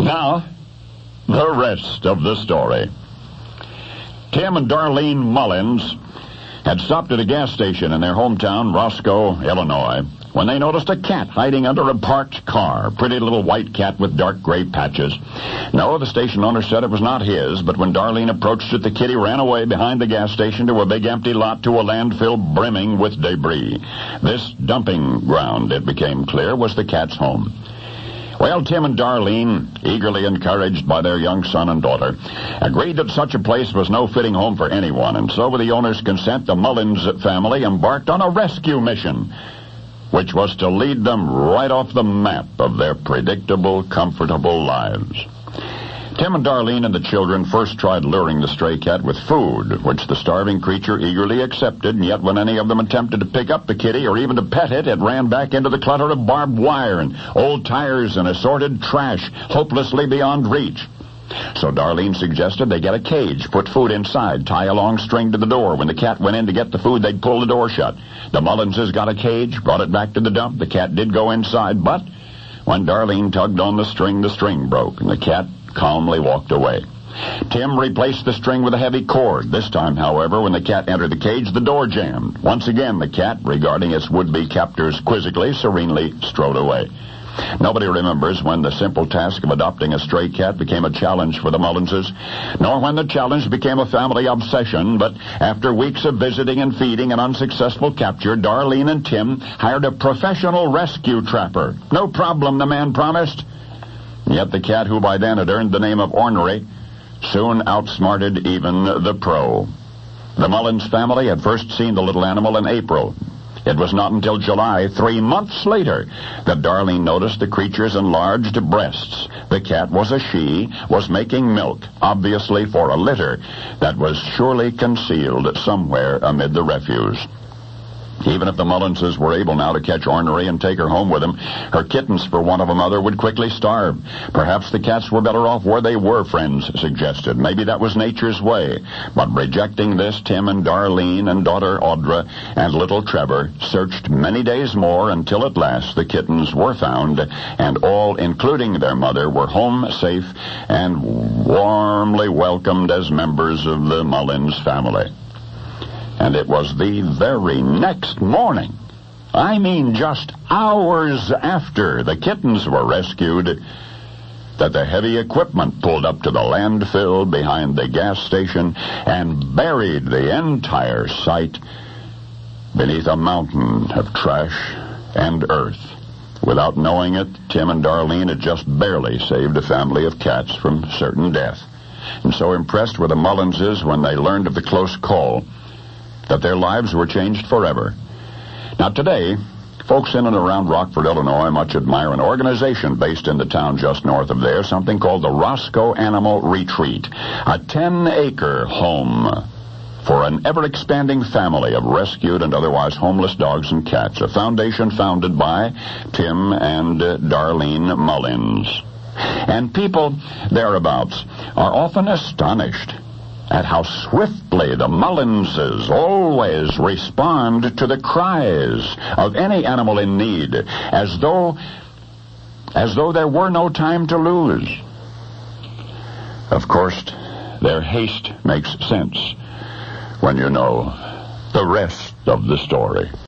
Now, the rest of the story. Tim and Darlene Mullins had stopped at a gas station in their hometown, Roscoe, Illinois, when they noticed a cat hiding under a parked car. Pretty little white cat with dark gray patches. No, the station owner said it was not his, but when Darlene approached it, the kitty ran away behind the gas station to a big empty lot to a landfill brimming with debris. This dumping ground, it became clear, was the cat's home. Well, Tim and Darlene, eagerly encouraged by their young son and daughter, agreed that such a place was no fitting home for anyone, and so with the owner's consent, the Mullins family embarked on a rescue mission, which was to lead them right off the map of their predictable, comfortable lives. Tim and Darlene and the children first tried luring the stray cat with food, which the starving creature eagerly accepted, and yet when any of them attempted to pick up the kitty or even to pet it, it ran back into the clutter of barbed wire and old tires and assorted trash, hopelessly beyond reach. So Darlene suggested they get a cage, put food inside, tie a long string to the door. When the cat went in to get the food, they'd pull the door shut. The Mullinses got a cage, brought it back to the dump. The cat did go inside, but when Darlene tugged on the string broke, and the cat calmly walked away. Tim replaced the string with a heavy cord. This time, however, when the cat entered the cage, the door jammed. Once again, the cat, regarding its would-be captors quizzically, serenely strode away. Nobody remembers when the simple task of adopting a stray cat became a challenge for the Mullinses, nor when the challenge became a family obsession, but after weeks of visiting and feeding an unsuccessful capture, Darlene and Tim hired a professional rescue trapper. No problem, the man promised. Yet the cat, who by then had earned the name of Ornery, soon outsmarted even the pro. The Mullins family had first seen the little animal in April. It was not until July, 3 months later, that Darlene noticed the creature's enlarged breasts. The cat was a she, was making milk, obviously for a litter that was surely concealed somewhere amid the refuse. Even if the Mullinses were able now to catch Ornery and take her home with them, her kittens, for want of a mother, would quickly starve. Perhaps the cats were better off where they were, friends suggested. Maybe that was nature's way. But rejecting this, Tim and Darlene and daughter Audra and little Trevor searched many days more until at last the kittens were found, and all, including their mother, were home safe and warmly welcomed as members of the Mullins family. And it was the very next morning, I mean just hours after the kittens were rescued, that the heavy equipment pulled up to the landfill behind the gas station and buried the entire site beneath a mountain of trash and earth. Without knowing it, Tim and Darlene had just barely saved a family of cats from certain death. And so impressed were the Mullinses when they learned of the close call that their lives were changed forever. Now today, folks in and around Rockford, Illinois, much admire an organization based in the town just north of there, something called the Roscoe Animal Retreat, a 10-acre home for an ever-expanding family of rescued and otherwise homeless dogs and cats, a foundation founded by Tim and Darlene Mullins. And people thereabouts are often astonished at how swiftly the Mullinses always respond to the cries of any animal in need, as though there were no time to lose. Of course, their haste makes sense when you know the rest of the story.